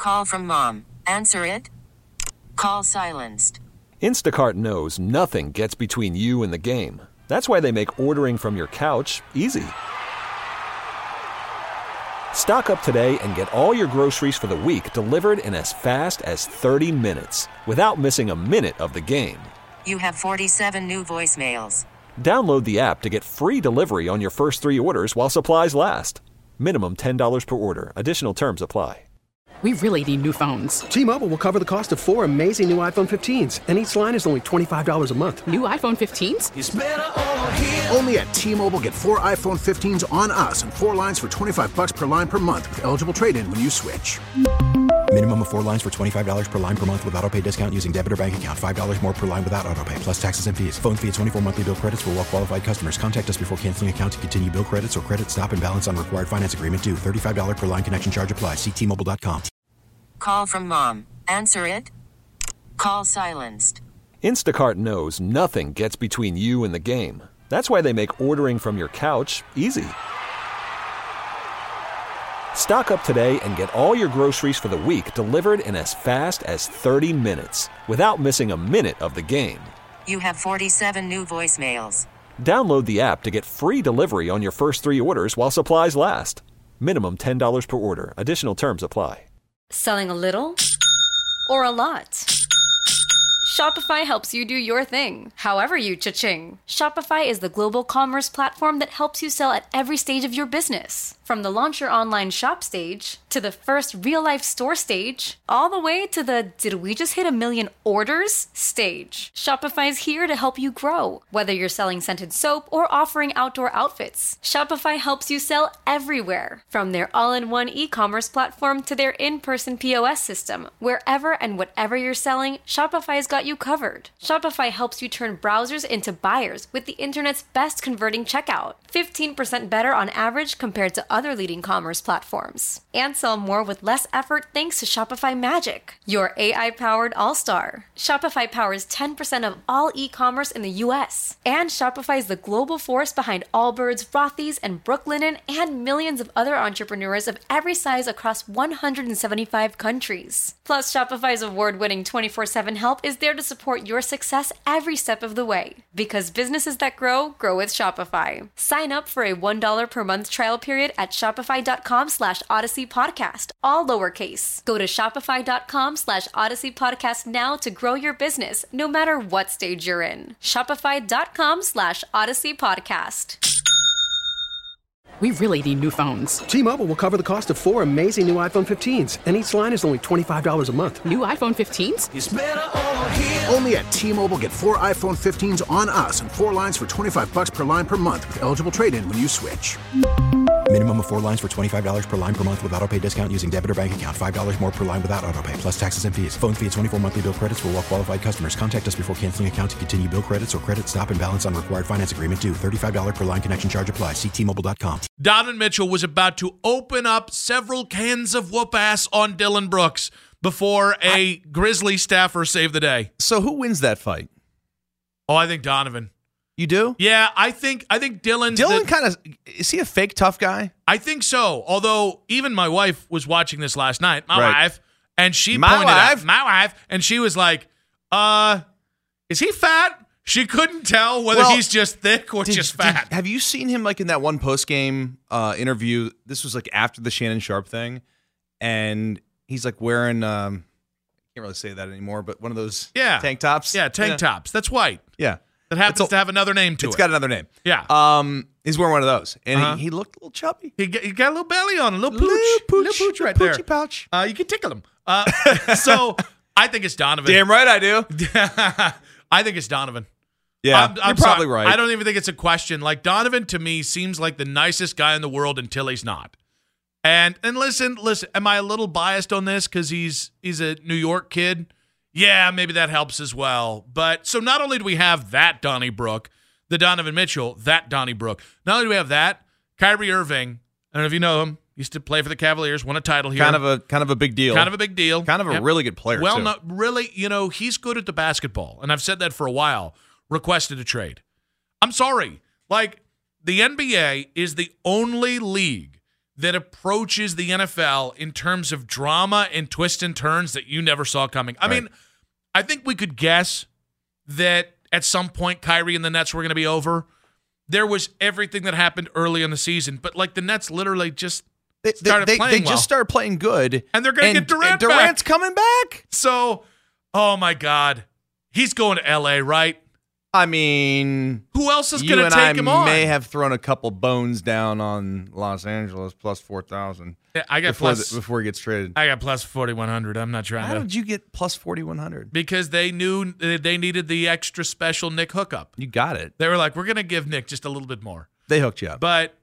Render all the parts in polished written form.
Call from mom. Answer it. Call silenced. Instacart knows nothing gets between you and the game. That's why they make ordering from your couch easy. Stock up today and get all your groceries for the week delivered in as fast as 30 minutes without missing a minute of the game. You have 47 new voicemails. Download the app to get free delivery on your first 3 orders while supplies last. Minimum $10 per order. Additional terms apply. We really need new phones. T-Mobile will cover the cost of 4 amazing new iPhone 15s, and each line is only $25 a month. New iPhone 15s? It's better over here. Only at T-Mobile, get 4 iPhone 15s on us and 4 lines for $25 per line per month with eligible trade-in when you switch. Minimum of 4 lines for $25 per line per month with autopay discount using debit or bank account. $5 more per line without autopay, plus taxes and fees. Phone fee at 24 monthly bill credits for well-qualified customers. Contact us before canceling account to continue bill credits or credit stop and balance on required finance agreement due. $35 per line connection charge applies. See T-Mobile.com. Call from mom. Answer it. Call silenced. Instacart knows nothing gets between you and the game. That's why they make ordering from your couch easy. Stock up today and get all your groceries for the week delivered in as fast as 30 minutes without missing a minute of the game. You have 47 new voicemails. Download the app to get free delivery on your first 3 orders while supplies last. Minimum $10 per order. Additional terms apply. Selling a little or a lot? Shopify helps you do your thing, however you cha-ching. Shopify is the global commerce platform that helps you sell at every stage of your business. From the launch your online shop stage, to the first real-life store stage, all the way to the did we just hit 1 million orders stage. Shopify is here to help you grow. Whether you're selling scented soap or offering outdoor outfits, Shopify helps you sell everywhere. From their all-in-one e-commerce platform to their in-person POS system, wherever and whatever you're selling, Shopify's got you covered. Shopify helps you turn browsers into buyers with the internet's best converting checkout. 15% better on average compared to other leading commerce platforms. And sell more with less effort thanks to Shopify Magic, your AI-powered all-star. Shopify powers 10% of all e-commerce in the US. And Shopify is the global force behind Allbirds, Rothy's, and Brooklinen, and millions of other entrepreneurs of every size across 175 countries. Plus, Shopify's award-winning 24/7 help is there to support your success every step of the way. Because businesses that grow, grow with Shopify. Sign up for a $1 per month trial period at shopify.com/Odyssey Podcast, all lowercase. Go to shopify.com/Odyssey Podcast now to grow your business, no matter what stage you're in. Shopify.com/Odyssey Podcast. We really need new phones. T-Mobile will cover the cost of 4 amazing new iPhone 15s, and each line is only $25 a month. New iPhone 15s? It's better over here. Only at T-Mobile, get 4 iPhone 15s on us and 4 lines for $25 per line per month with eligible trade-in when you switch. Minimum of 4 lines for $25 per line per month with autopay discount using debit or bank account. $5 more per line without autopay, plus taxes and fees. Phone fee at 24 monthly bill credits for well-qualified customers. Contact us before canceling account to continue bill credits or credit stop and balance on required finance agreement due. $35 per line connection charge applies. See T-Mobile.com. Donovan Mitchell was about to open up several cans of whoop ass on Dylan Brooks before a Grizzly staffer saved the day. So who wins that fight? Oh, I think Donovan. You do? Yeah, I think Dylan. Dylan kind of, is he a fake tough guy? I think so. Although even my wife was watching this last night, my wife, and she My pointed wife? out, my wife, and she was like, is he fat? She couldn't tell whether he's just thick or just fat. Have you seen him like in that one post-game interview? This was like after the Shannon Sharp thing, and he's like wearing, can't really say that anymore, but one of those tank tops. Yeah, tank tops. That's white. Yeah. That happens to have another name to it. It's got another name. Yeah. He's wearing one of those, and he looked a little chubby. He got a little belly on, a little pooch right there. Poochy pouch. You can tickle him. So I think it's Donovan. Damn right I do. I think it's Donovan. Yeah, I'm you're probably right. I don't even think it's a question. Like, Donovan to me seems like the nicest guy in the world until he's not. And listen, am I a little biased on this because he's a New York kid? Yeah, maybe that helps as well. But so not only do we have that Donnybrook, the Donovan Mitchell, that Donnybrook. Not only do we have that, Kyrie Irving, I don't know if you know him, used to play for the Cavaliers, won a title here. Kind of a big deal. Kind of a big deal. Kind of a really good player, well, too. not really, he's good at the basketball. And I've said that for a while. Requested a trade. I'm sorry. Like, the NBA is the only league that approaches the NFL in terms of drama and twists and turns that you never saw coming. I mean, I think we could guess that at some point Kyrie and the Nets were going to be over. There was everything that happened early in the season, but like the Nets literally just started playing well. They just started playing good. And they're going to get Durant back. Durant's coming back. So, oh my God. He's going to L.A., right? I mean, who else is going to take him on? I may have thrown a couple bones down on Los Angeles plus 4,000. Yeah, I got before he gets traded. I got plus 4,100. I'm not trying to. How did you get plus 4,100? Because they knew they needed the extra special Nick hookup. You got it. They were like, we're going to give Nick just a little bit more. They hooked you up. But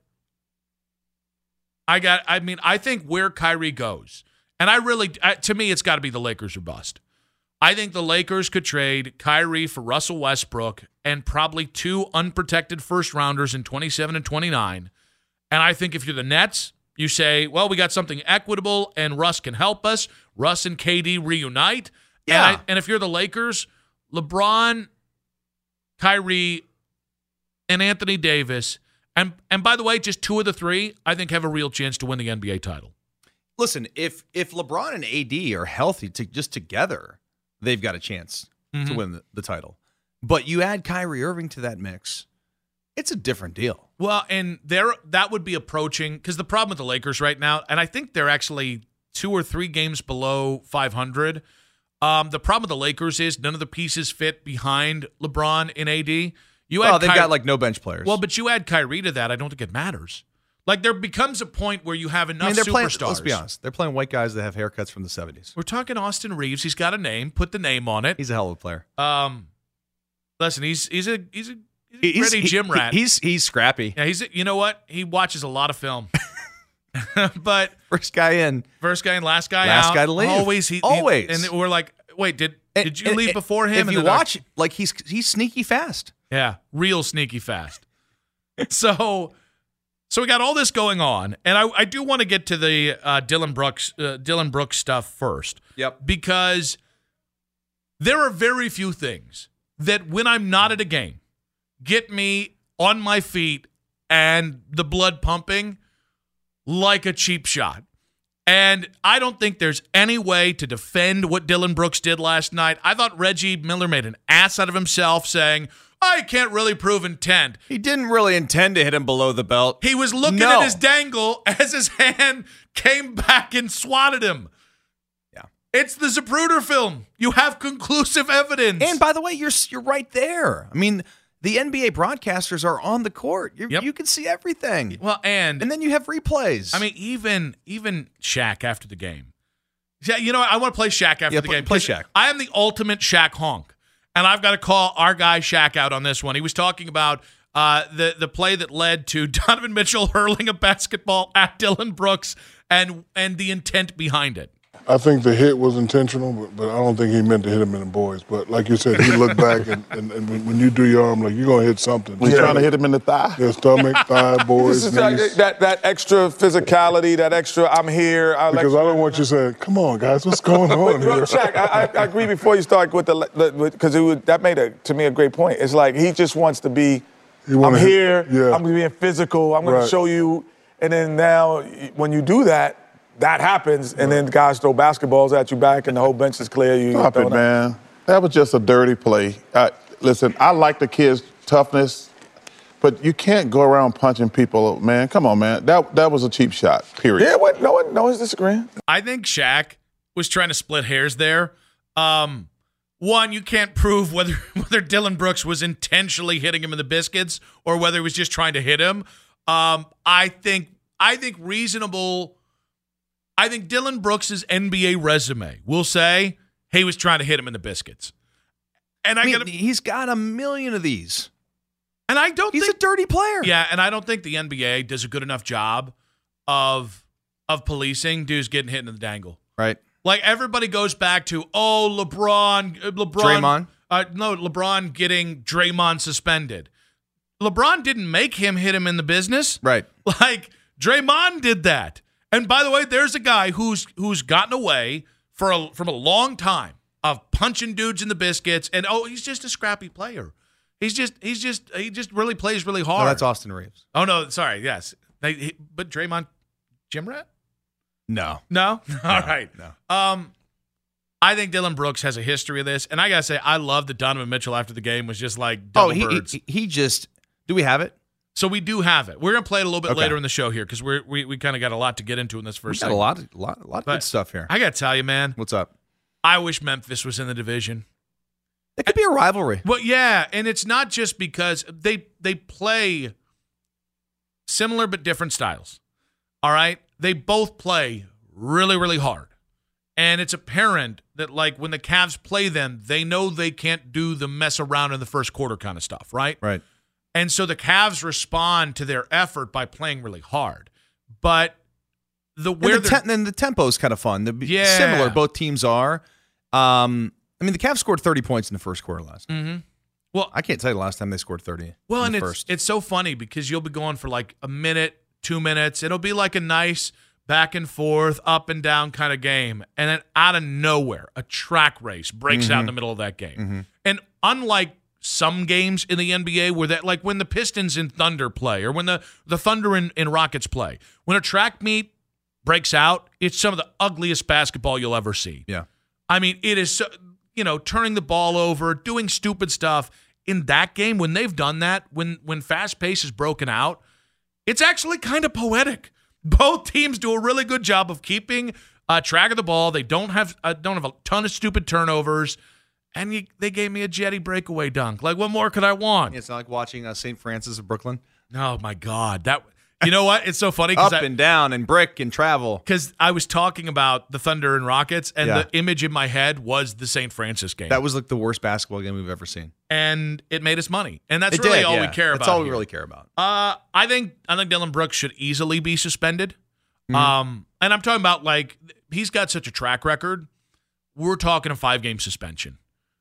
I think where Kyrie goes, and to me, it's got to be the Lakers or bust. I think the Lakers could trade Kyrie for Russell Westbrook and probably 2 unprotected first-rounders in 27 and 29. And I think if you're the Nets, you say, well, we got something equitable and Russ can help us. Russ and KD reunite. Yeah. And if you're the Lakers, LeBron, Kyrie, and Anthony Davis, and by the way, just 2 of the 3, I think have a real chance to win the NBA title. Listen, if LeBron and AD are healthy just together, they've got a chance to win the title. But you add Kyrie Irving to that mix, it's a different deal. Well, and that would be approaching, because the problem with the Lakers right now, and I think they're actually 2 or 3 games below 500. The problem with the Lakers is none of the pieces fit behind LeBron and AD. They've got like no bench players. Well, but you add Kyrie to that, I don't think it matters. Like, there becomes a point where you have enough superstars. Let's be honest. They're playing white guys that have haircuts from the 70s. We're talking Austin Reeves. He's got a name. Put the name on it. He's a hell of a player. Listen, he's a ready gym rat. He's scrappy. Yeah, you know what? He watches a lot of film. But first guy in, last guy out. Last guy to leave. Always. And we're like, wait, did you leave before him? If you watch, like he's sneaky fast. Yeah, real sneaky fast. So we got all this going on, and I do want to get to the Dillon Brooks stuff first. Yep. Because there are very few things that, when I'm not at a game, get me on my feet and the blood pumping like a cheap shot. And I don't think there's any way to defend what Dillon Brooks did last night. I thought Reggie Miller made an ass out of himself saying, I can't really prove intent. He didn't really intend to hit him below the belt. He was looking at his dangle as his hand came back and swatted him. Yeah. It's the Zapruder film. You have conclusive evidence. And by the way, you're right there. I mean, the NBA broadcasters are on the court. You can see everything. Well, and then you have replays. I mean, even Shaq after the game. Yeah, you know what? I want to play Shaq after the game. Play Shaq. I am the ultimate Shaq honk. And I've got to call our guy Shaq out on this one. He was talking about the play that led to Donovan Mitchell hurling a basketball at Dillon Brooks and the intent behind it. I think the hit was intentional, but I don't think he meant to hit him in the boys. But like you said, he looked back, and when you do your arm, like, you're going to hit something. He's trying to hit him in the thigh. Yeah, stomach, thigh, boys, knees. Like that extra physicality, that extra I'm here. Because I don't want you saying, come on, guys, what's going on here? Shaq, I agree before you start with because that made to me a great point. It's like he just wants to be, I'm here, I'm being physical, I'm going to show you. And then now when you do that, that happens, and then guys throw basketballs at you back, and the whole bench is clear. Stop it, man. That was just a dirty play. Listen, I like the kid's toughness, but you can't go around punching people, man. Come on, man. That was a cheap shot, period. Yeah, no one's disagreeing. I think Shaq was trying to split hairs there. One, you can't prove whether Dillon Brooks was intentionally hitting him in the biscuits or whether he was just trying to hit him. I think reasonable. I think Dillon Brooks' NBA resume will say he was trying to hit him in the biscuits. And he's got a million of these. And I don't think he's a dirty player. Yeah, and I don't think the NBA does a good enough job of policing dudes getting hit in the dangle. Right. Like, everybody goes back to, LeBron. Draymond? LeBron getting Draymond suspended. LeBron didn't make him hit him in the business. Right. Like, Draymond did that. And by the way, there's a guy who's gotten away from a long time of punching dudes in the biscuits, and he's just a scrappy player. He just really plays really hard. No, that's Austin Reeves. Oh no, sorry, yes. But Draymond Gym rat? No. No? All right. No. I think Dillon Brooks has a history of this, and I gotta say, I love that Donovan Mitchell after the game was just like double birds. He just. Do we have it? So we do have it. We're gonna play it a little bit later in the show here because we kind of got a lot to get into in this first. Got segment. a lot of good stuff here. I gotta tell you, man. What's up? I wish Memphis was in the division. It could be a rivalry. Well, yeah, and it's not just because they play similar but different styles. All right, they both play really, really hard. And it's apparent that, like, when the Cavs play them, they know they can't do the mess around in the first quarter kind of stuff, right? Right. And so the Cavs respond to their effort by playing really hard. But the tempo is kind of fun. Similar, both teams are. I mean, the Cavs scored 30 points in the first quarter last night. Mm-hmm. Well, I can't tell you the last time they scored 30. Well, and first. It's so funny because you'll be going for like a minute, 2 minutes. It'll be like a nice back and forth, up and down kind of game. And then out of nowhere, a track race breaks out in the middle of that game. Mm-hmm. And unlike some games in the NBA where that, like when the Pistons and Thunder play or when the Thunder and Rockets play, when a track meet breaks out, it's some of the ugliest basketball you'll ever see. Yeah. I mean, it is so, turning the ball over, doing stupid stuff. In that game, when they've done that, when fast pace is broken out, it's actually kind of poetic. Both teams do a really good job of keeping track of the ball. They don't have a ton of stupid turnovers, and they gave me a Jetty breakaway dunk. Like, what more could I want? It's not like watching St. Francis of Brooklyn. Oh my God, you know what? It's so funny. Up and down and brick and travel. Because I was talking about the Thunder and Rockets, and the image in my head was the St. Francis game. That was like the worst basketball game we've ever seen. And it made us money. And that's really all we care about. That's all we here. really care about. I think Dillon Brooks should easily be suspended. Mm-hmm. And I'm talking about, like, he's got such a track record. We're talking a 5-game suspension.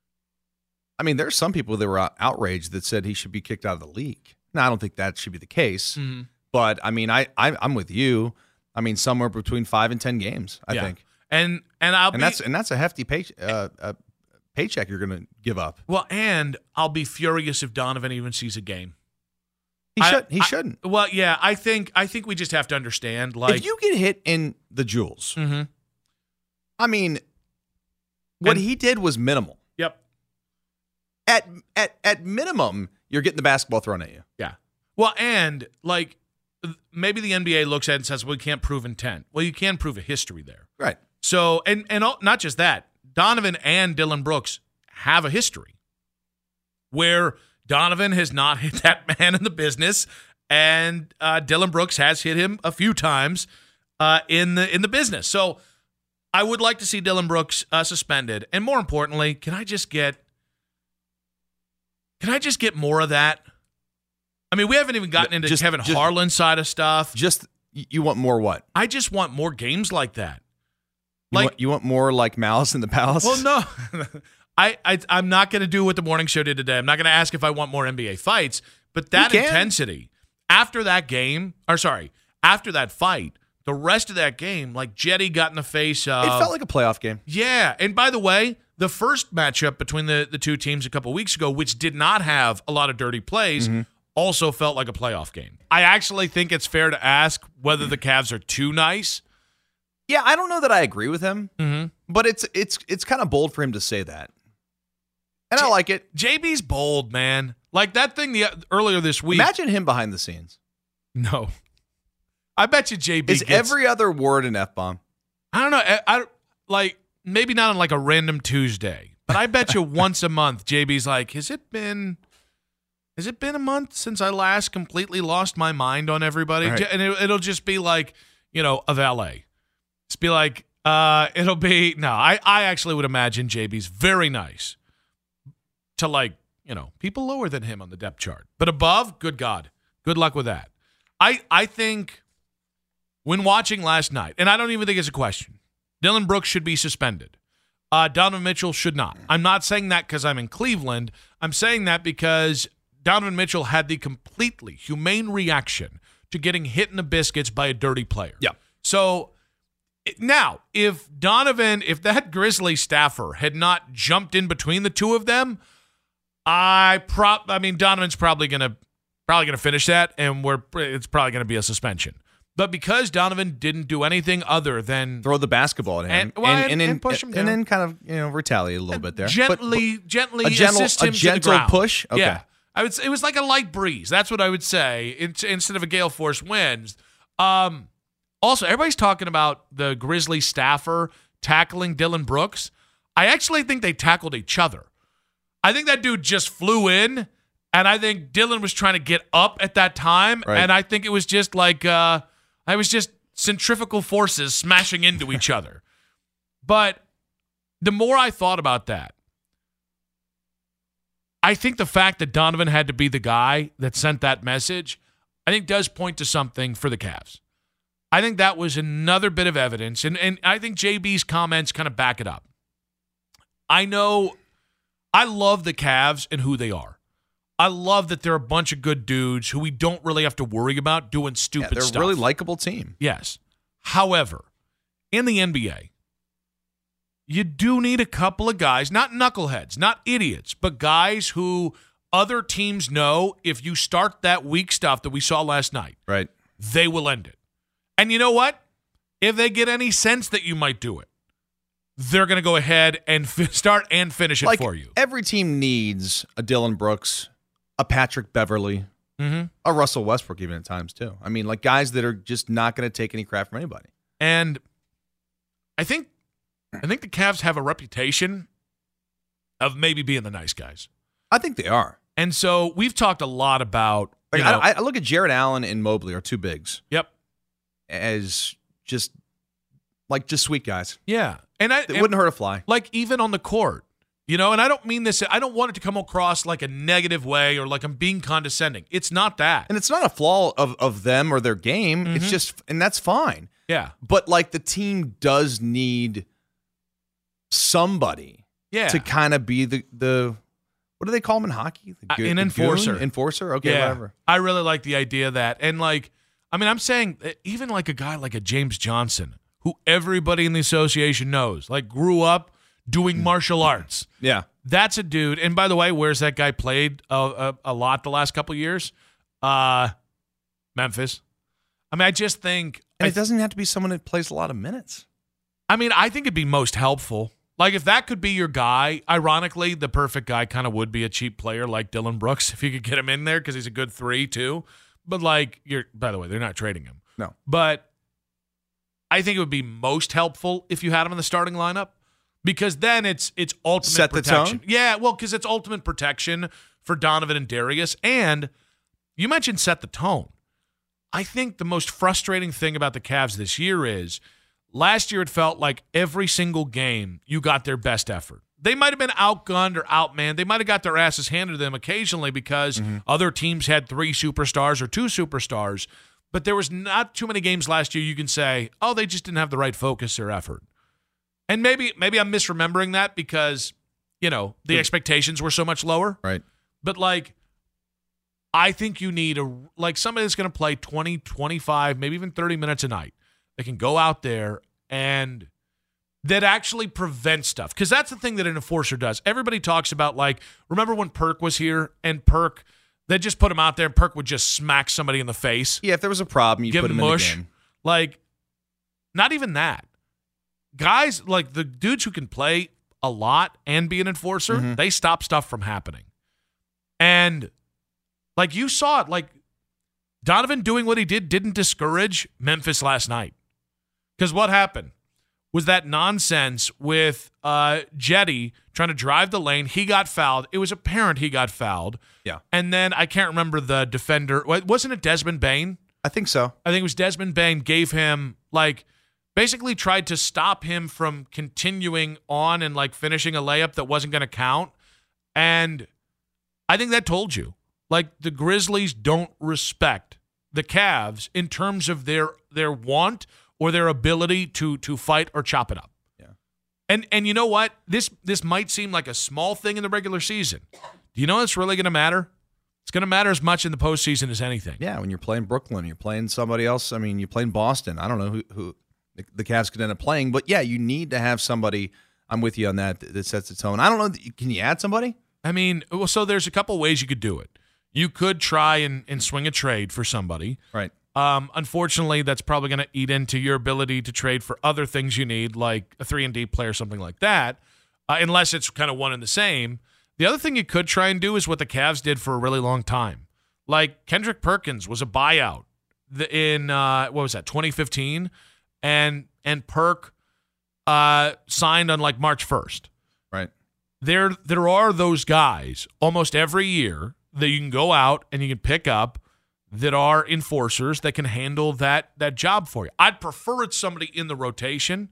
I mean, there's some people that were outraged that said he should be kicked out of the league. Now, I don't think that should be the case. Mm-hmm. But, I mean, I'm with you. I mean, somewhere between 5 and 10 games, I think. And that's a hefty paycheck you're going to give up. Well, and I'll be furious if Donovan even sees a game. He shouldn't. Well, yeah, I think we just have to understand, like, if you get hit in the jewels, mm-hmm. I mean, what he did was minimal. Yep. At minimum, you're getting the basketball thrown at you. Yeah. Well, and like maybe the NBA looks at it and says, "Well, you can't prove intent." Well, you can prove a history there, right? So, and not just that, Donovan and Dillon Brooks have a history where Donovan has not hit that man in the business, and Dillon Brooks has hit him a few times in the business. So, I would like to see Dillon Brooks suspended, and more importantly, can I just get more of that? I mean, we haven't even gotten into Kevin Harlan's side of stuff. You want more what? I just want more games like that. You want more like Malice in the Palace? Well, no. I'm not going to do what the morning show did today. I'm not going to ask if I want more NBA fights, but that intensity after that fight, the rest of that game, like Jetty got in the face of. It felt like a playoff game. Yeah. And by the way, the first matchup between the two teams a couple weeks ago, which did not have a lot of dirty plays, also felt like a playoff game. I actually think it's fair to ask whether the Cavs are too nice. Yeah, I don't know that I agree with him, but it's kind of bold for him to say that. And I like it. JB's bold, man. Like that thing earlier this week. Imagine him behind the scenes. No. I bet you JB is every other word an F-bomb. I don't know. I like maybe not on like a random Tuesday, but I bet you once a month JB's like, has it been a month since I last completely lost my mind on everybody? Right. And it'll just be like, a valet. Just be like, it'll be, no, I actually would imagine JB's very nice to like, people lower than him on the depth chart. But above, good God, good luck with that. I think when watching last night, and I don't even think it's a question, Dillon Brooks should be suspended. Donovan Mitchell should not. I'm not saying that because I'm in Cleveland. I'm saying that because Donovan Mitchell had the completely humane reaction to getting hit in the biscuits by a dirty player. Yeah. So now, if that Grizzly staffer had not jumped in between the two of them, Donovan's probably gonna finish that, and it's probably gonna be a suspension. But because Donovan didn't do anything other than throw the basketball at him and push him down. And then kind of retaliate a little bit there. Gently assist him to the gentle ground. push? Okay. Yeah. It was like a light breeze. That's what I would say instead of a gale force winds. Also, everybody's talking about the Grizzlies staffer tackling Dillon Brooks. I actually think they tackled each other. I think that dude just flew in, and I think Dillon was trying to get up at that time, right. And I think it was just like I was just centrifugal forces smashing into each other. But the more I thought about that, I think the fact that Donovan had to be the guy that sent that message, I think does point to something for the Cavs. I think that was another bit of evidence, and I think JB's comments kind of back it up. I know I love the Cavs and who they are. I love that they're a bunch of good dudes who we don't really have to worry about doing stupid stuff. They're a really likable team. Yes. However, in the NBA, you do need a couple of guys, not knuckleheads, not idiots, but guys who other teams know if you start that weak stuff that we saw last night, right, they will end it. And you know what? If they get any sense that you might do it, they're going to go ahead and start and finish it for you. Every team needs a Dillon Brooks, a Patrick Beverly, a Russell Westbrook even at times too. I mean, like guys that are just not going to take any crap from anybody. And I think the Cavs have a reputation of maybe being the nice guys. I think they are. And so we've talked a lot about. I look at Jared Allen and Mobley are two bigs. Yep. As just sweet guys. Yeah. And it wouldn't hurt a fly. Like even on the court, and I don't mean this, I don't want it to come across like a negative way or like I'm being condescending. It's not that. And it's not a flaw of them or their game. It's just, and that's fine. Yeah. But like the team does need somebody to kind of be the what do they call them in hockey? An enforcer. Enforcer? Okay, whatever. I really like the idea of that. And I'm saying even like a guy like a James Johnson, who everybody in the association knows, like grew up doing martial arts. Yeah. That's a dude. And by the way, where's that guy played a lot the last couple of years? Memphis. I just think. And it doesn't have to be someone that plays a lot of minutes. I think it'd be most helpful. Like if that could be your guy, ironically, the perfect guy kind of would be a cheap player like Dillon Brooks if you could get him in there because he's a good 3 too. But by the way, they're not trading him. No. But I think it would be most helpful if you had him in the starting lineup because then it's ultimate set protection. The tone? Yeah, well, because it's ultimate protection for Donovan and Darius. And you mentioned set the tone. I think the most frustrating thing about the Cavs this year is last year it felt like every single game you got their best effort. They might have been outgunned or outmanned. They might have got their asses handed to them occasionally because other teams had 3 superstars or 2 superstars. But there was not too many games last year you can say, oh, they just didn't have the right focus or effort. And maybe I'm misremembering that because, the expectations were so much lower. Right. But I think you need somebody that's going to play 20, 25, maybe even 30 minutes a night. They can go out there and that actually prevents stuff. Because that's the thing that an enforcer does. Everybody talks about, remember when Perk was here and Perk, they just put him out there and Perk would just smack somebody in the face. Yeah, if there was a problem, you give put him mush. in the game. Not even that. Guys, the dudes who can play a lot and be an enforcer, they stop stuff from happening. And, you saw it. Donovan doing what he did didn't discourage Memphis last night. Because what happened was that nonsense with Jetty trying to drive the lane. He got fouled. It was apparent he got fouled. Yeah. And then I can't remember the defender. Wasn't it Desmond Bane? I think so. I think it was Desmond Bane gave him, basically tried to stop him from continuing on and, finishing a layup that wasn't going to count. And I think that told you. The Grizzlies don't respect the Cavs in terms of their want or their ability to fight or chop it up. Yeah. And you know what? This might seem like a small thing in the regular season. Do you know what's really going to matter? It's going to matter as much in the postseason as anything. Yeah, when you're playing Brooklyn, you're playing somebody else. You're playing Boston. I don't know who the Cavs could end up playing. But, yeah, you need to have somebody, I'm with you on that sets the tone. I don't know. Can you add somebody? So there's a couple ways you could do it. You could try and swing a trade for somebody. Right. Unfortunately, that's probably going to eat into your ability to trade for other things you need, like a 3-and-D player, something like that, unless it's kind of one and the same. The other thing you could try and do is what the Cavs did for a really long time. Like Kendrick Perkins was a buyout in, 2015? And Perk signed on like March 1st. Right. There are those guys almost every year that you can go out and you can pick up that are enforcers that can handle that job for you. I'd prefer it's somebody in the rotation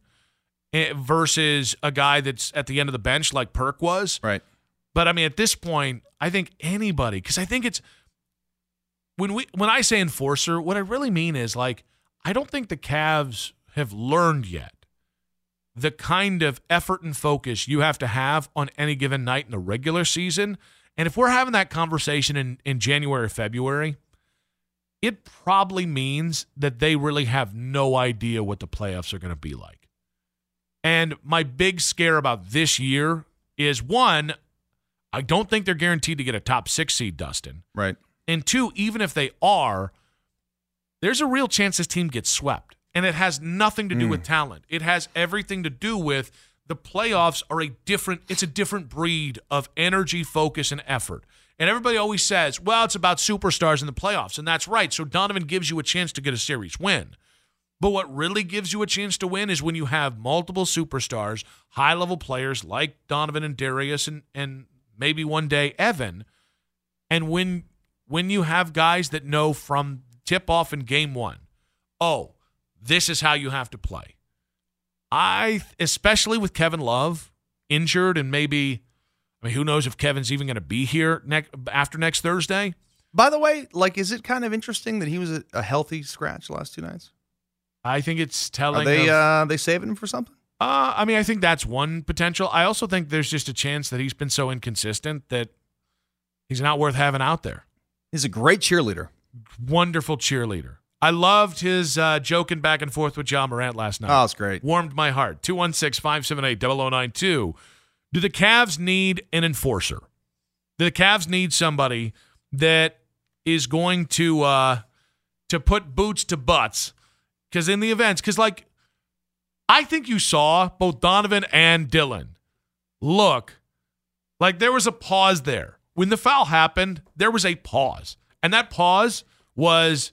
versus a guy that's at the end of the bench like Perk was. Right. But, I mean, at this point, I think anybody, because I think it's when I say enforcer, what I really mean is, like, I don't think the Cavs have learned yet the kind of effort and focus you have to have on any given night in the regular season. And if we're having that conversation in January or February, it probably means that they really have no idea what the playoffs are going to be like. And my big scare about this year is, one, I don't think they're guaranteed to get a top 6 seed, Dustin. Right. And two, even if they are, there's a real chance this team gets swept. And it has nothing to do with talent. It has everything to do with the playoffs are it's a different breed of energy, focus, and effort. And everybody always says, well, it's about superstars in the playoffs. And that's right. So Donovan gives you a chance to get a series win. But what really gives you a chance to win is when you have multiple superstars, high-level players like Donovan and Darius and maybe one day Evan. And when you have guys that know from tip-off in game one, oh, this is how you have to play. Especially with Kevin Love injured and maybe, I mean, who knows if Kevin's even going to be here after next Thursday. By the way, like, is it kind of interesting that he was a healthy scratch the last 2 nights? I think it's telling. Are they saving him for something? I mean, I think that's one potential. I also think there's just a chance that he's been so inconsistent that he's not worth having out there. He's a great cheerleader. Wonderful cheerleader. I loved his joking back and forth with John Morant last night. Oh, it's great. Warmed my heart. 216-578-0092. Do the Cavs need an enforcer? Do the Cavs need somebody that is going to put boots to butts? Because in the events, like, I think you saw both Donovan and Dylan look like there was a pause there. When the foul happened, there was a pause. And that pause was,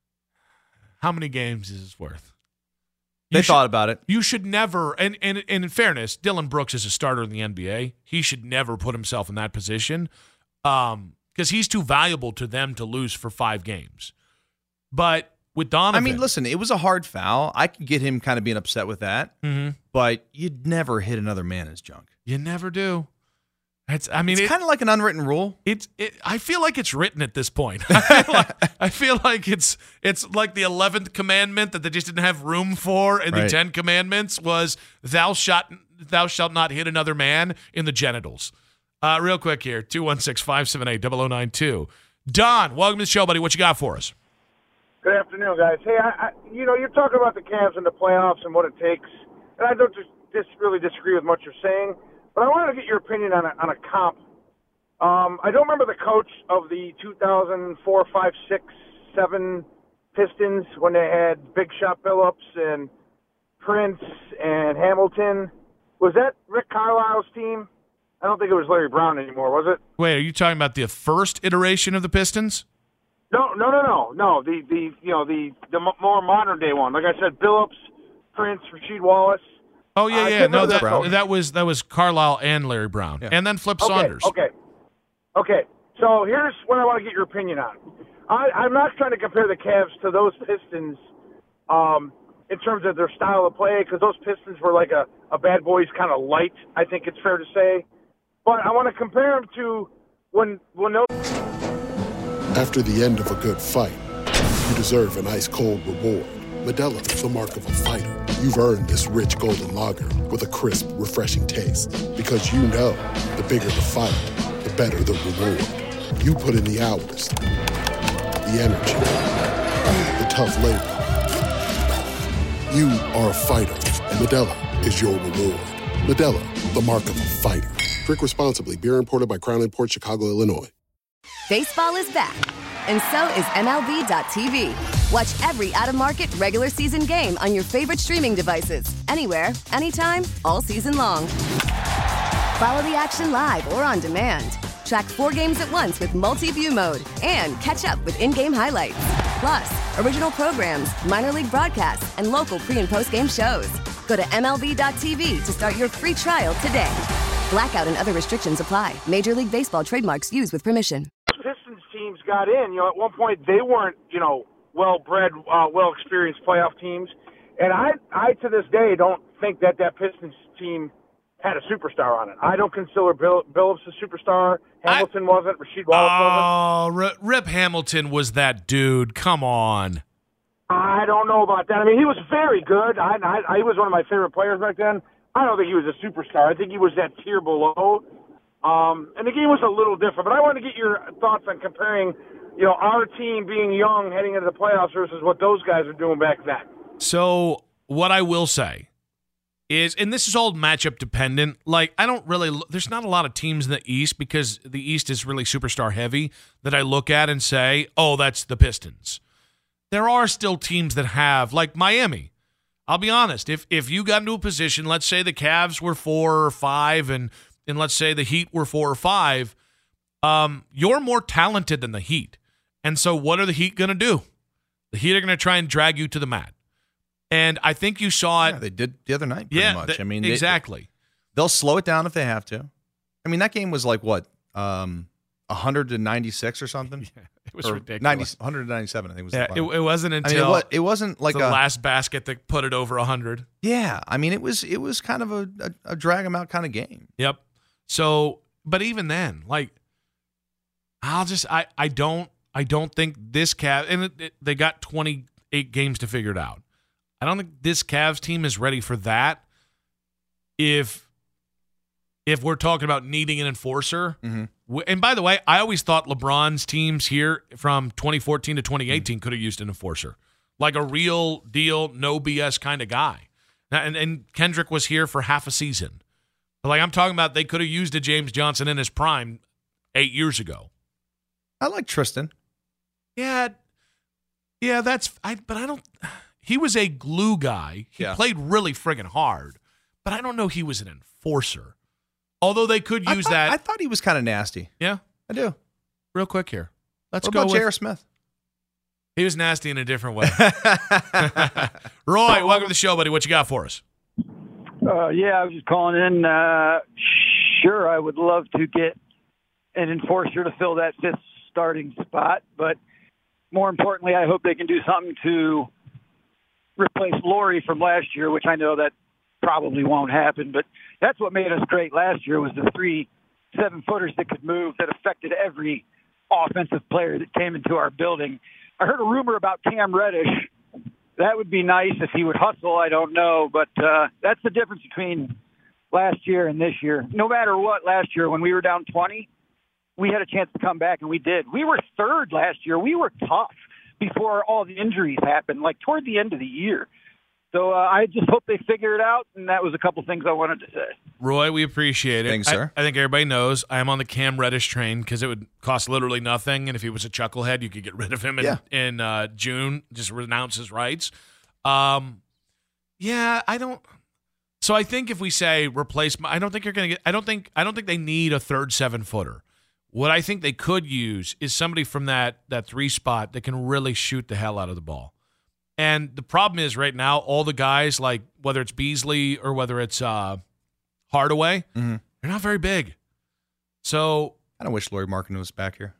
how many games is this worth? They thought about it. You should never, and in fairness, Dylan Brooks is a starter in the NBA. He should never put himself in that position because he's too valuable to them to lose for 5 games. But with Donovan, I mean, listen, it was a hard foul. I could get him kind of being upset with that, but you'd never hit another man as junk. You never do. It's kind of like an unwritten rule. I feel like it's written at this point. I feel like it's like the 11th commandment that they just didn't have room for, and the 10 commandments was thou shalt not hit another man in the genitals. Real quick here, 216-578-0092. Don, welcome to the show, buddy. What you got for us? Good afternoon, guys. Hey, you're talking about the Cavs in the playoffs and what it takes, and I don't really disagree with what you're saying. But I wanted to get your opinion on a comp. I don't remember the coach of the 2004, 5, 6, 7 Pistons when they had Big Shot Billups and Prince and Hamilton. Was that Rick Carlisle's team? I don't think it was Larry Brown anymore, was it? Wait, are you talking about the first iteration of the Pistons? No. The more modern day one. Like I said, Billups, Prince, Rasheed Wallace. Oh yeah. No, that was Carlisle and Larry Brown, and then Flip Saunders. Okay. So here's what I want to get your opinion on. I'm not trying to compare the Cavs to those Pistons in terms of their style of play, because those Pistons were like a bad boys kind of light, I think it's fair to say. But I want to compare them to when those. After the end of a good fight, you deserve an ice-cold reward. Modelo is the mark of a fighter. You've earned this rich golden lager with a crisp, refreshing taste. Because you know, the bigger the fight, the better the reward. You put in the hours, the energy, the tough labor. You are a fighter, and Modelo is your reward. Modelo, the mark of a fighter. Drink responsibly. Beer imported by Crown Imports, Chicago, Illinois. Baseball is back, and so is MLB.tv. Watch every out-of-market, regular season game on your favorite streaming devices. Anywhere, anytime, all season long. Follow the action live or on demand. Track 4 games at once with multi-view mode and catch up with in-game highlights. Plus, original programs, minor league broadcasts, and local pre- and post-game shows. Go to MLB.tv to start your free trial today. Blackout and other restrictions apply. Major League Baseball trademarks used with permission. Pistons teams got in. At one point they weren't, well-bred, well-experienced playoff teams. And I to this day don't think that Pistons team had a superstar on it. I don't consider Billups a superstar. Hamilton wasn't. Rasheed Wallace wasn't. Rip Hamilton was that dude. Come on. I don't know about that. I mean, he was very good. He was one of my favorite players back then. I don't think he was a superstar. I think he was that tier below. And the game was a little different. But I want to get your thoughts on comparing, our team being young heading into the playoffs versus what those guys are doing back then. So what I will say is, and this is all matchup dependent, there's not a lot of teams in the East because the East is really superstar heavy that I look at and say, oh, that's the Pistons. There are still teams that have, like Miami. I'll be honest, if you got into a position, let's say the Cavs were 4 or 5 and let's say the Heat were 4 or 5, you're more talented than the Heat. And so what are the Heat going to do? The Heat are going to try and drag you to the mat. And I think you saw it. Yeah, they did the other night pretty much. Exactly. They'll slow it down if they have to. I mean, that game was like what? 196 or something? Yeah, it was ridiculous. 197, I think was the final. It wasn't I until mean, it wasn't like the last basket that put it over 100. Yeah, I mean, it was kind of a drag them out kind of game. Yep. So, but even then, I don't think this Cavs, and they got 28 games to figure it out. I don't think this Cavs team is ready for that. If we're talking about needing an enforcer, and by the way, I always thought LeBron's teams here from 2014 to 2018 could have used an enforcer, like a real deal, no BS kind of guy. And Kendrick was here for half a season. But I'm talking about they could have used a James Johnson in his prime 8 years ago. I like Tristan. Yeah, but I don't. He was a glue guy. He played really friggin' hard, but I don't know he was an enforcer. Although they could use that. I thought he was kind of nasty. Yeah, I do. Real quick here. Let's what go about with J.R. Smith. He was nasty in a different way. Roy, welcome to the show, buddy. What you got for us? Yeah, I was just calling in. Sure, I would love to get an enforcer to fill that fifth starting spot, but more importantly, I hope they can do something to replace Laurie from last year, which I know that probably won't happen, but that's what made us great last year was the 3 7-footers that could move that affected every offensive player that came into our building. I heard a rumor about Cam Reddish. That would be nice if he would hustle. I don't know, but that's the difference between last year and this year. No matter what, last year when we were down 20, we had a chance to come back, and we did. We were third last year. We were tough before all the injuries happened, toward the end of the year. So I just hope they figure it out, and that was a couple things I wanted to say. Roy, we appreciate it. Thanks, sir. I think everybody knows I am on the Cam Reddish train because it would cost literally nothing, and if he was a chucklehead, you could get rid of him in June, just renounce his rights. I don't. So I think if we say replace, I don't think you're going to get. I don't think they need a third 7-footer. What I think they could use is somebody from that 3 spot that can really shoot the hell out of the ball. And the problem is right now, all the guys, whether it's Beasley or whether it's Hardaway, they're not very big. So I don't wish Lauri Markkanen was back here.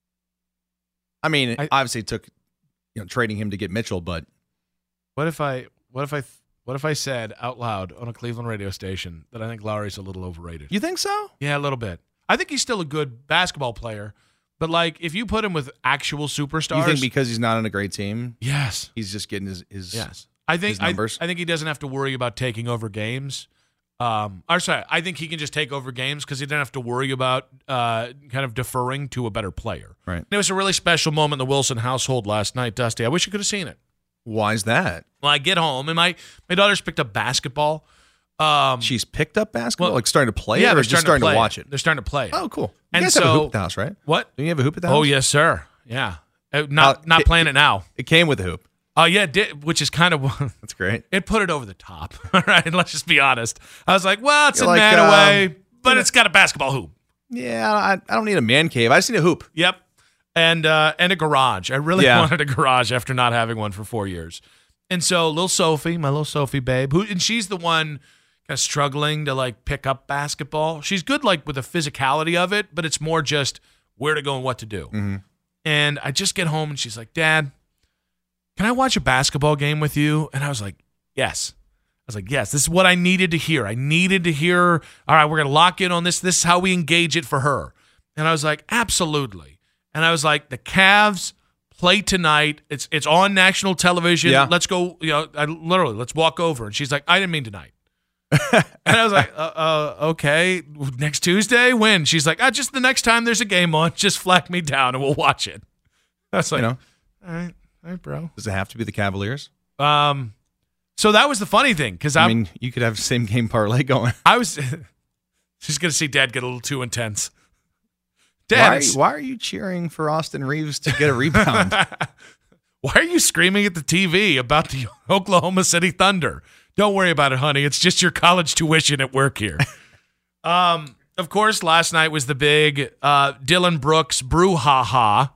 I mean, obviously it took trading him to get Mitchell, but what if I said out loud on a Cleveland radio station that I think Lauri's a little overrated? You think so? Yeah, a little bit. I think he's still a good basketball player. But, if you put him with actual superstars. You think because he's not on a great team? Yes. He's just getting his yes. his numbers? I think he doesn't have to worry about taking over games. I think he can just take over games because he doesn't have to worry about kind of deferring to a better player. Right. And it was a really special moment in the Wilson household last night, Dusty. I wish you could have seen it. Why is that? Well, I get home, and my daughter's picked up basketball. She's picked up basketball, starting to play it, or just starting to watch it? They're starting to play it. Oh, cool. You And guys have a hoop at the house, right? What? Do you have a hoop at the house? Oh, yes, sir. Yeah. Not playing it now. It came with the hoop. Oh, yeah, it did, which is kind of that's great. It put it over the top. All right, let's just be honest. I was like, well, it's You're a like, man away, but it's got a basketball hoop. Yeah, I don't need a man cave. I just need a hoop. Yep, and a garage. I really wanted a garage after not having one for 4 years. And so little Sophie, my little Sophie babe, and she's the one kind of struggling to like pick up basketball. She's good like with the physicality of it, but it's more just where to go and what to do. Mm-hmm. And I just get home and she's like, Dad, can I watch a basketball game with you? And I was like, yes. I was like, yes, this is what I needed to hear. I needed to hear, all right, we're going to lock in on this. This is how we engage it for her. And I was like, absolutely. And I was like, the Cavs play tonight. It's on national television. Yeah. Let's go, let's walk over. And she's like, I didn't mean tonight. And I was like, okay, next Tuesday? When? She's like, just the next time there's a game on, just flag me down and we'll watch it. I was like, all right. All right, bro. Does it have to be the Cavaliers? So that was the funny thing because I mean, you could have the same game parlay going. She's gonna see Dad get a little too intense. Dad, why are you cheering for Austin Reeves to get a rebound? Why are you screaming at the TV about the Oklahoma City Thunder? Don't worry about it, honey. It's just your college tuition at work here. Of course, last night was the big Dylan Brooks brouhaha.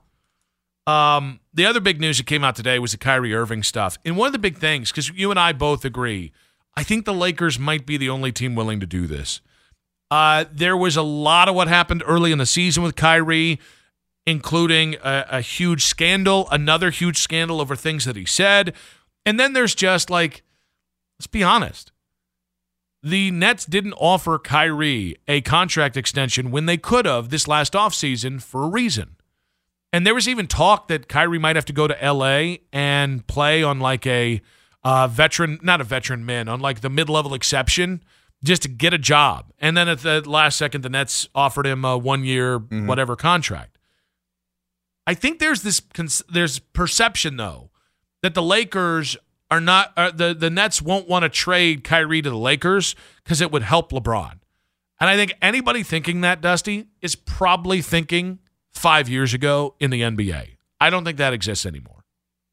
The other big news that came out today was the Kyrie Irving stuff. And one of the big things, because you and I both agree, I think the Lakers might be the only team willing to do this. There was a lot of what happened early in the season with Kyrie, including a huge scandal, another huge scandal over things that he said. And then there's just like, let's be honest. The Nets didn't offer Kyrie a contract extension when they could have this last offseason for a reason. And there was even talk that Kyrie might have to go to L.A. and play on like a veteran, not a veteran min, on like the mid-level exception just to get a job. And then at the last second, the Nets offered him a 1-year whatever contract. I think there's perception, though, that the Lakers are not the Nets won't want to trade Kyrie to the Lakers because it would help LeBron. And I think anybody thinking that, Dusty, is probably thinking 5 years ago in the NBA. I don't think that exists anymore.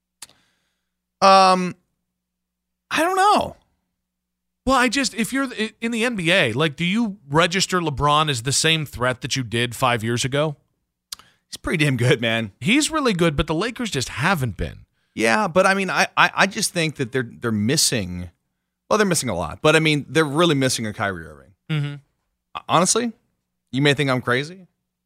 I don't know. Well, if you're in the NBA, like, do you register LeBron as the same threat that you did 5 years ago? He's pretty damn good, man. He's really good, but the Lakers just haven't been. Yeah, but I mean, I just think that they're missing. Well, they're missing a lot, but I mean, they're really missing a Kyrie Irving. Mm-hmm. Honestly, you may think I'm crazy.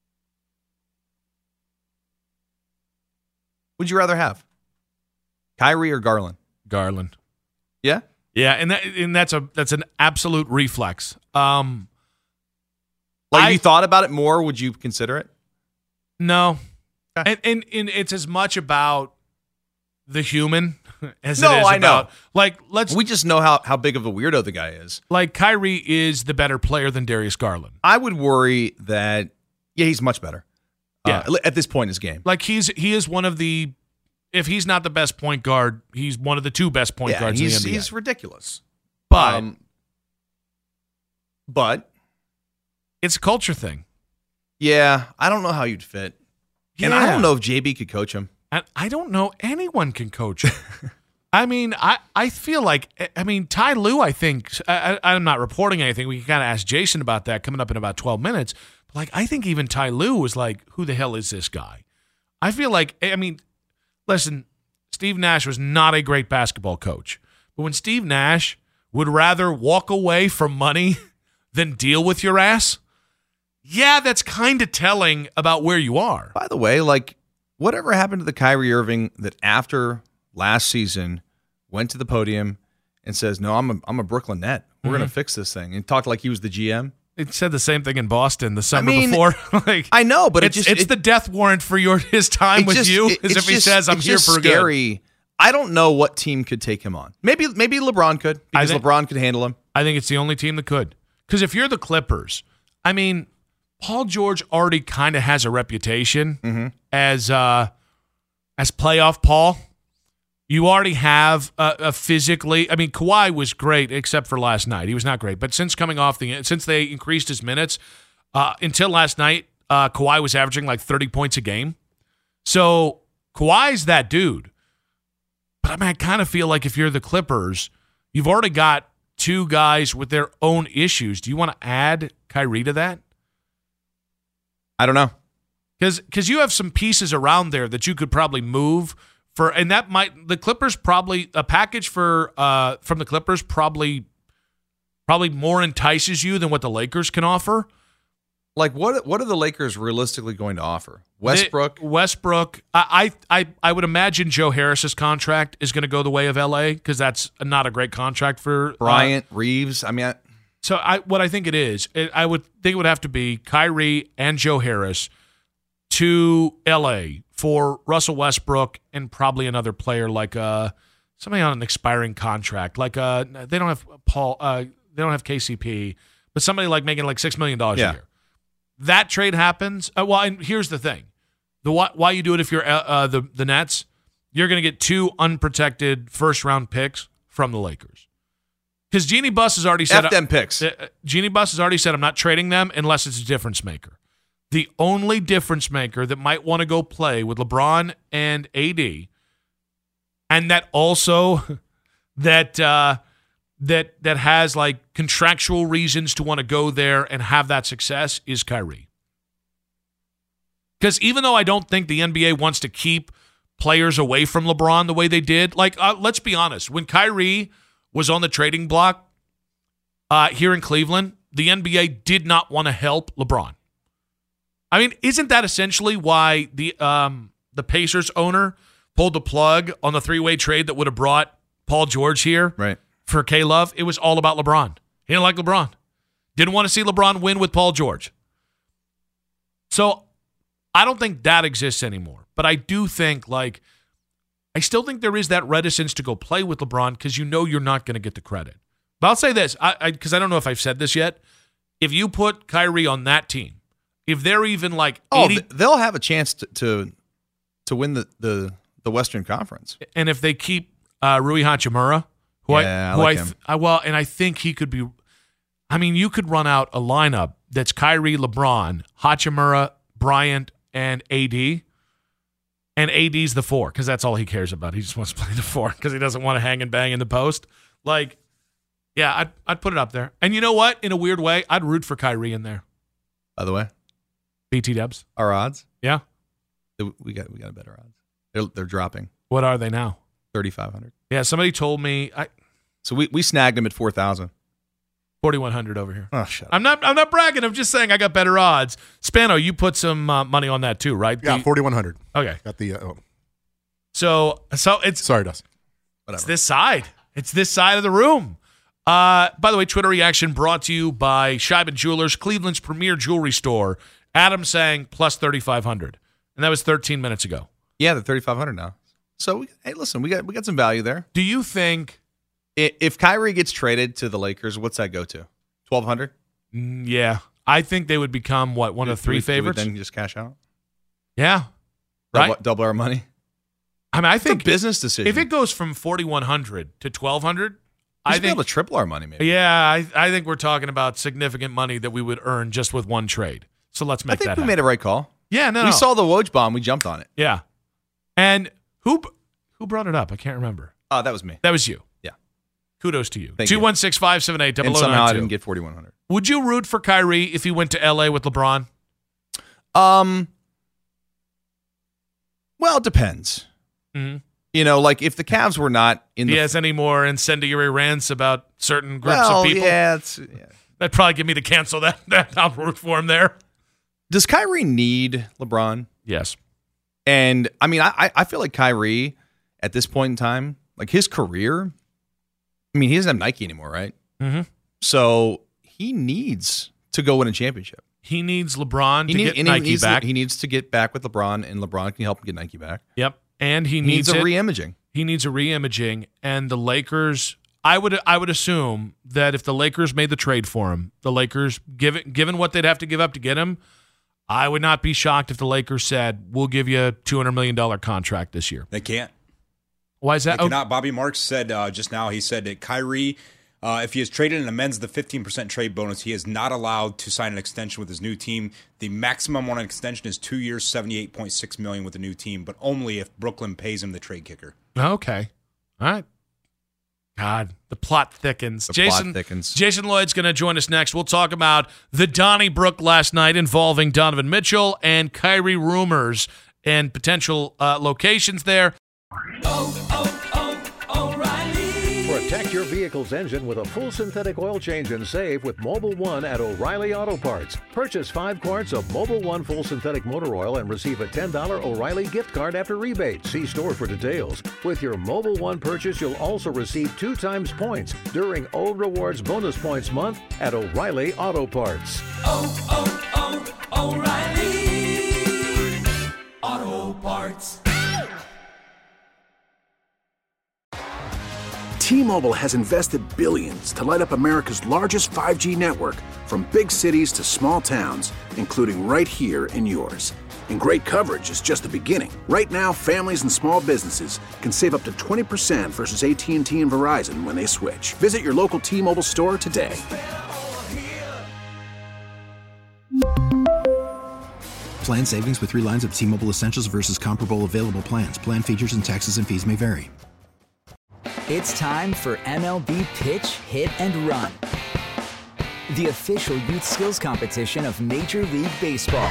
Would you rather have Kyrie or Garland? Garland. Yeah. Yeah, and that's an absolute reflex. Like, you thought about it more, would you consider it? No. Okay. And it's as much about the human as it is I about know. Like, we just know how big of a weirdo the guy is. Like, Kyrie is the better player than Darius Garland. I would worry that he's much better. Yeah. At this point in his game. Like, he is one of the, if he's not the best point guard, he's one of the two best point guards in the NBA. He's ridiculous. But it's a culture thing. Yeah, I don't know how you'd fit. Yeah. And I don't know if JB could coach him. I don't know anyone can coach him. I mean, I feel like, Ty Lue, I think, I'm not reporting anything. We can kind of ask Jason about that coming up in about 12 minutes. But like, I think even Ty Lue was like, who the hell is this guy? I feel like, listen, Steve Nash was not a great basketball coach. But when Steve Nash would rather walk away from money than deal with your ass, yeah, that's kind of telling about where you are. By the way, like, whatever happened to the Kyrie Irving that after last season went to the podium and says, no, I'm a Brooklyn Net. We're going to fix this thing. And talked like he was the GM. It said the same thing in Boston the summer before. Like, I know, but it's the death warrant for his time with you. As if he says, I'm here for scary. good. I don't know what team could take him on. Maybe LeBron could, because LeBron could handle him. I think it's the only team that could. Because if you're the Clippers, Paul George already kind of has a reputation as playoff Paul. You already have a physically. Kawhi was great except for last night. He was not great, but since they increased his minutes until last night, Kawhi was averaging like 30 points a game. So Kawhi's that dude. But I mean, I kind of feel like if you're the Clippers, you've already got two guys with their own issues. Do you want to add Kyrie to that? I don't know. Because you have some pieces around there that you could probably move for, and that might the Clippers probably a package for from the Clippers probably more entices you than what the Lakers can offer. Like what are the Lakers realistically going to offer? Westbrook. I would imagine Joe Harris's contract is going to go the way of LA because that's not a great contract for Bryant, Reeves. I mean, what I think it is, I would think it would have to be Kyrie and Joe Harris to LA for Russell Westbrook and probably another player like somebody on an expiring contract. Like they don't have they don't have KCP, but somebody like making like $6 million a year. That trade happens. Well, and here's the thing: why you do it if you're the Nets, you're going to get 2 unprotected first-round picks from the Lakers. Because Jeannie Buss has already said them picks. Jeannie Buss has already said I'm not trading them unless it's a difference maker. The only difference maker that might want to go play with LeBron and AD, and that also that has like contractual reasons to want to go there and have that success is Kyrie. Because even though I don't think the NBA wants to keep players away from LeBron the way they did, like let's be honest, when Kyrie was on the trading block here in Cleveland, the NBA did not want to help LeBron. I mean, isn't that essentially why the Pacers owner pulled the plug on the 3-way trade that would have brought Paul George here? Right. For K-Love, it was all about LeBron. He didn't like LeBron. Didn't want to see LeBron win with Paul George. So I don't think that exists anymore. But I do think, I still think there is that reticence to go play with LeBron because you know you're not going to get the credit. But I'll say this, because I don't know if I've said this yet. If you put Kyrie on that team, if they're even like 80... they'll have a chance to win the Western Conference. And if they keep Rui Hachimura... I like him. And I think he could be. I mean, you could run out a lineup that's Kyrie, LeBron, Hachimura, Bryant, and AD. And AD's the 4 because that's all he cares about. He just wants to play the 4 because he doesn't want to hang and bang in the post. I'd put it up there. And you know what? In a weird way, I'd root for Kyrie in there. By the way, BT Dubs. Our odds? Yeah, we got a better odds. They're dropping. What are they now? 3,500. Yeah, somebody told me. So we snagged them at 4,000. 4,100 over here. Oh, shut up. I'm not bragging. I'm just saying I got better odds. Spano, you put some money on that too, right? Yeah, 4,100. Okay. Got the. So it's. Sorry, Dustin. It's this side. It's this side of the room. By the way, Twitter reaction brought to you by Scheiben Jewelers, Cleveland's premier jewelry store. Adam saying plus 3,500, and that was 13 minutes ago. Yeah, they're 3,500 now. So, hey, listen, we got some value there. Do you think if Kyrie gets traded to the Lakers, what's that go to? 1,200? Yeah, I think they would become one of the 3 favorites. Then just cash out. Yeah, right. Double our money. I mean, I think it's a business decision. If it goes from 4,100 to 1,200, I think be able to triple our money. Maybe. Yeah, I think we're talking about significant money that we would earn just with one trade. So let's make that happen. I think we made a right call. Yeah, we saw the Woj bomb. We jumped on it. Yeah, and. Who brought it up? I can't remember. That was me. That was you. Yeah. Kudos to you. 216-578-0092. And somehow I didn't get 4,100. Would you root for Kyrie if he went to L.A. with LeBron? Well, it depends. Mm-hmm. You know, like if the Cavs were not in he has any more incendiary rants about certain groups of people? Yeah, that'd probably get me to cancel that. I'll root for him there. Does Kyrie need LeBron? Yes. And, I mean, I feel like Kyrie, at this point in time, like his career, I mean, he doesn't have Nike anymore, right? Mm-hmm. So he needs to go win a championship. He needs LeBron to get Nike back. He needs to get back with LeBron, and LeBron can help him get Nike back. Yep. And he needs a re-imaging. He needs a re-imaging. And the Lakers, I would assume that if the Lakers made the trade for him, the Lakers, given what they'd have to give up to get him, I would not be shocked if the Lakers said, we'll give you a $200 million contract this year. They can't. Why is that? They cannot. Bobby Marks said just now, he said that Kyrie If he is traded and amends the 15% trade bonus, he is not allowed to sign an extension with his new team. The maximum on an extension is 2 years, $78.6 million with the new team, but only if Brooklyn pays him the trade kicker. Okay. All right. God, the plot thickens. Jason Lloyd's going to join us next. We'll talk about the Donnybrook last night involving Donovan Mitchell and Kyrie rumors and potential locations there. Protect your vehicle's engine with a full synthetic oil change and save with Mobil 1 at O'Reilly Auto Parts. Purchase 5 quarts of Mobil 1 full synthetic motor oil and receive a $10 O'Reilly gift card after rebate. See store for details. With your Mobil 1 purchase, you'll also receive 2 times points during O Rewards Bonus Points Month at O'Reilly Auto Parts. O'Reilly Auto Parts. T-Mobile has invested billions to light up America's largest 5G network, from big cities to small towns, including right here in yours. And great coverage is just the beginning. Right now, families and small businesses can save up to 20% versus AT&T and Verizon when they switch. Visit your local T-Mobile store today. Plan savings with 3 lines of T-Mobile Essentials versus comparable available plans. Plan features and taxes and fees may vary. It's time for MLB Pitch, Hit, and Run, the official youth skills competition of Major League Baseball.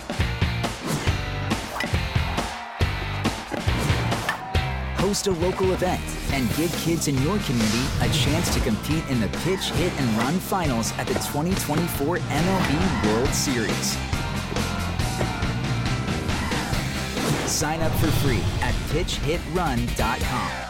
Host a local event and give kids in your community a chance to compete in the Pitch, Hit, and Run finals at the 2024 MLB World Series. Sign up for free at pitchhitrun.com.